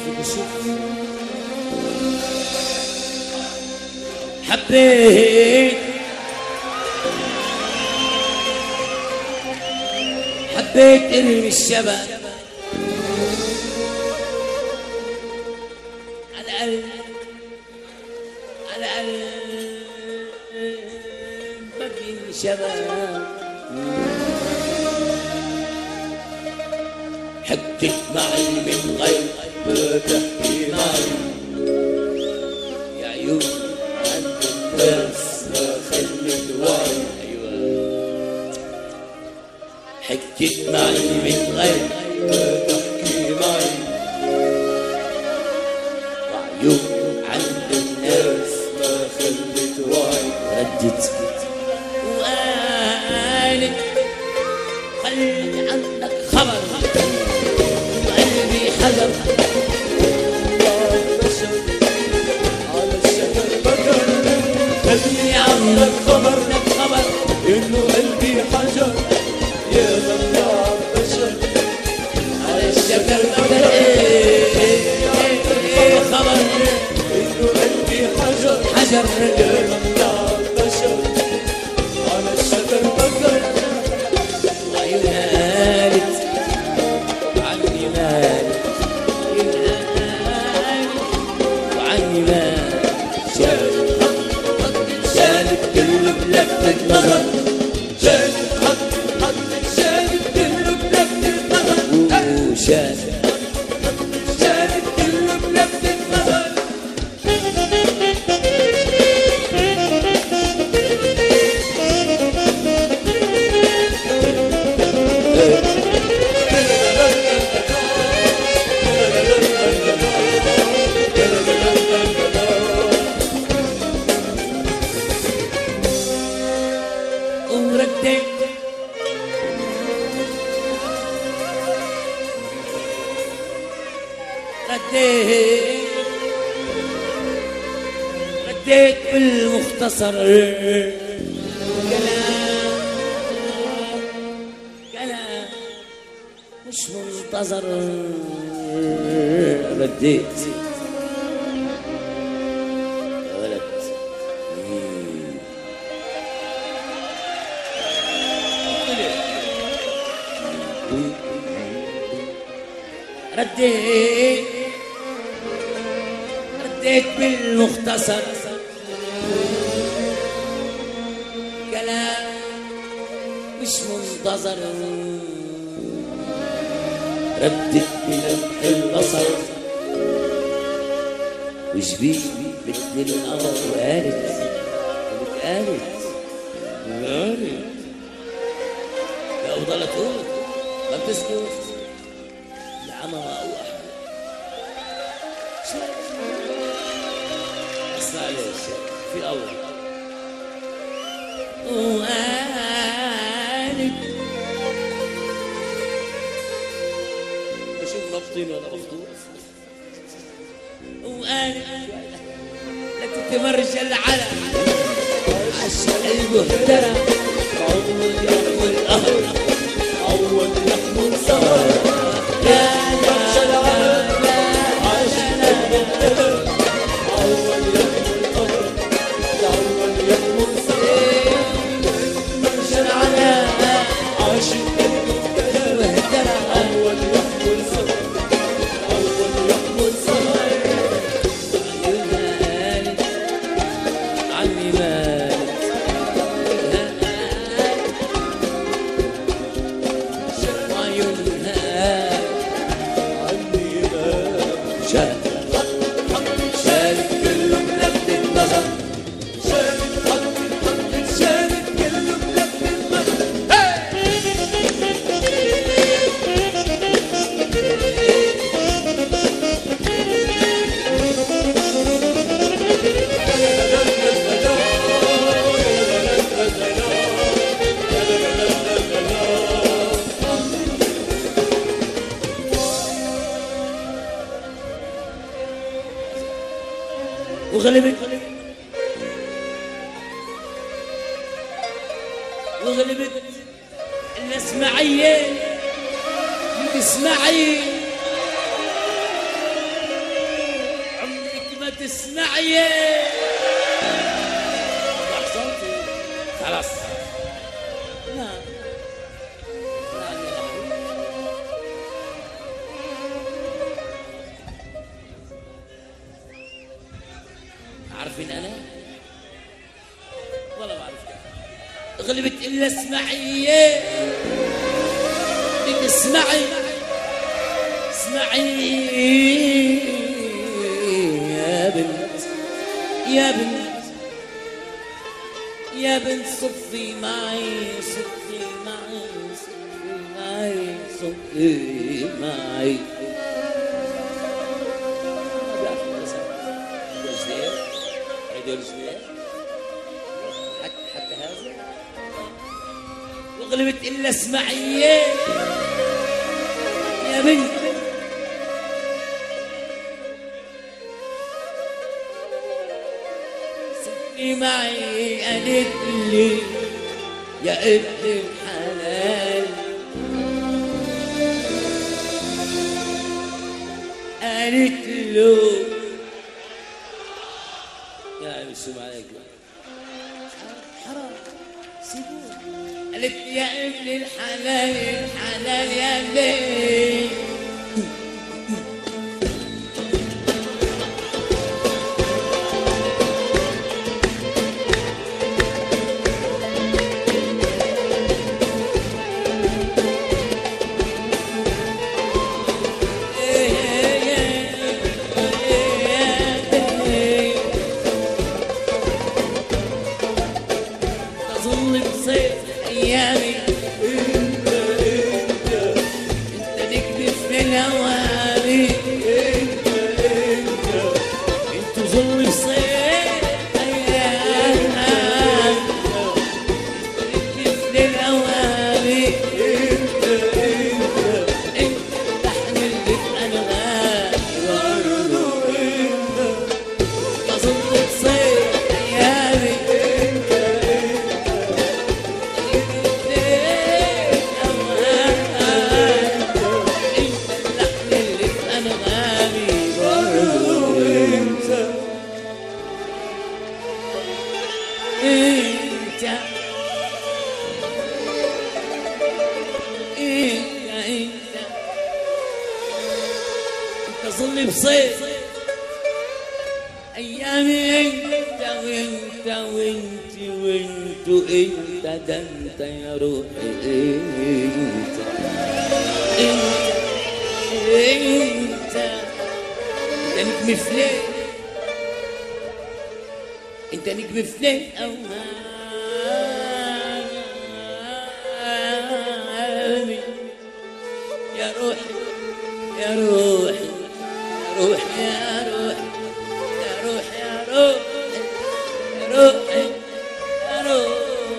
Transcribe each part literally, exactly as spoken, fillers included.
فيك اشوف حبيت حبيت ارمي الشبك على قلب على قلبك الشبك حكيت معي من غير ما تحكي معي يا عيون عند الناس ما خلت وعي. أيوة حكيت معي من غير ما تحكي معي وعيون عند الناس ما خلت وعي. ردت وقالت خلي عندك خبر وقلبي حجر على الشجر بكر خلي عندك خبر لك خبر انه قلبي حجر يا ممنوع بشر على الشجر بكر ايه خبر انه قلبي حجر حجر يا ممنوع بشر على الشجر بكر. وعيونها قالت عني مالك وعني مالك شالت شالت كل بلفت نظر شالت خط خط شالت كل بلفت نظر شالت شالت كل بلفت نظر. ورديت رديت رديت بالمختصر كلام كلام مش منتظر. رديت يا ولد رديت رديت بالمختصر كلام مش منتظر. ردت بلمح البصر وشبيه مثل القمر وقالت قالت قالت يا أفضل تقول ما بتسكت العمى أوقع اسمع ليش في الأول وقالت بشوف مبطين ولا مفطور وقالت لا تتمرش إلا على عشق المهترى عود يحمل قهر عود يحمل سهر لا لا لا لا عشق المهترى عود يحمل قهر عود يحمل سهر تتمرش على عشق المهترى عود يحمل سهر عود يحمل سهر. عني مالك وعيونها عني مالك شالت شالت كل بلفت النظر شالت خط خط شالت كل بلفت النظر. وغلبت وغلبت الاسماعيليه الاسماعيل تسمعي صوتي خلاص. نعم نعم يا أخي. عارفين أنا والله ما أعرف غلبت إلا اسمعي اسمعي اسمعي يا بنت يا بنت يا بنت صفي معي صفي معي صفي معي صفي معي. حتى حتى هذا وغلبت إلا اسمعي يا بنت صفي معي. قالت لي يا ابن الحلال قالت له يا بسم عليك حرام سيبوه. قالت لي يا ابن الحلال الحلال يا ابني ظل بصيف ايامي انت وانت وانت وانت انت ده انت يا روحي انت انت انت انت نجم فلان انت نجم فلان اوهامي يا روحي يا روحي روح يا روح يا روح يا روح يا روح يا روح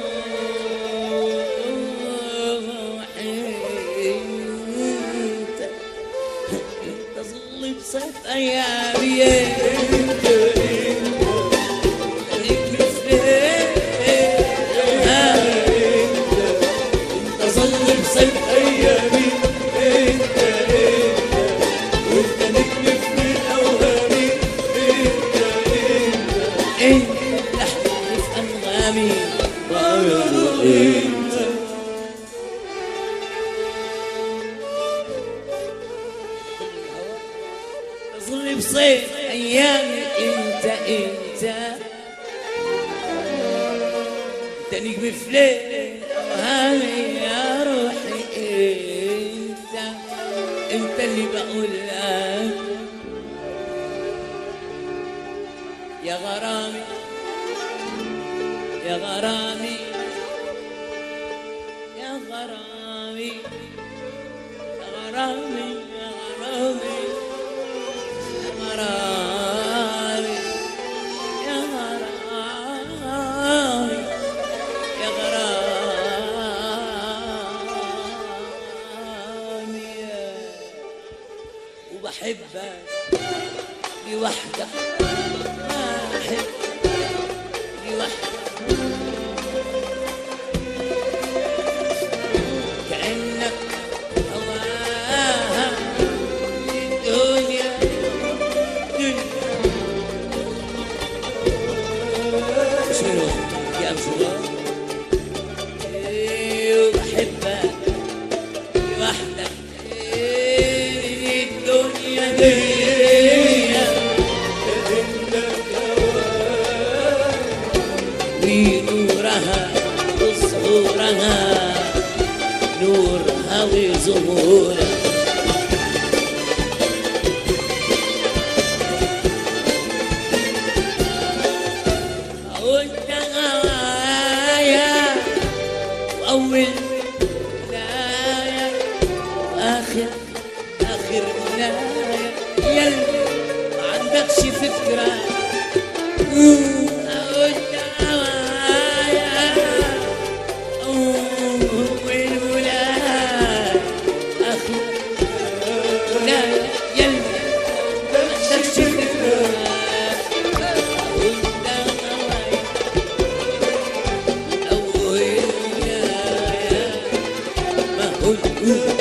انت انت ظل بصيف ايامي انت انت انت ظل بصيف ايامي انت وانت نجم انت لحظة في أنغامي برضو انت ظل بصيف أيامي انت انت انت نجم في ليل أوهامي يا روحي انت انت اللي بقول لك يا غرامي يا غرامي يا غرامي يا غرامي يا غرامي يا غرامي يا غرامي يا غرامي وبحبك لوحدك كأنك هواها الدنيا دنيا ليا ونورها وظهورها نورها وظهورها وانت غاية وأول ولاية وآخر آخر ولاية يلي ما عندكش فكرة وانت غاية أول ولاية آخر ولاية يلي ما عندكش فكرة Ooh.